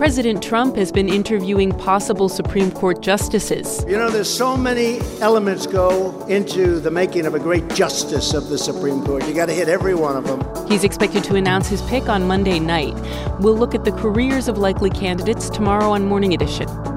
President Trump has been interviewing possible Supreme Court justices. You know, there's so many elements go into the making of a great justice of the Supreme Court. You got to hit every one of them. He's expected to announce his pick on Monday night. We'll look at the careers of likely candidates tomorrow on Morning Edition.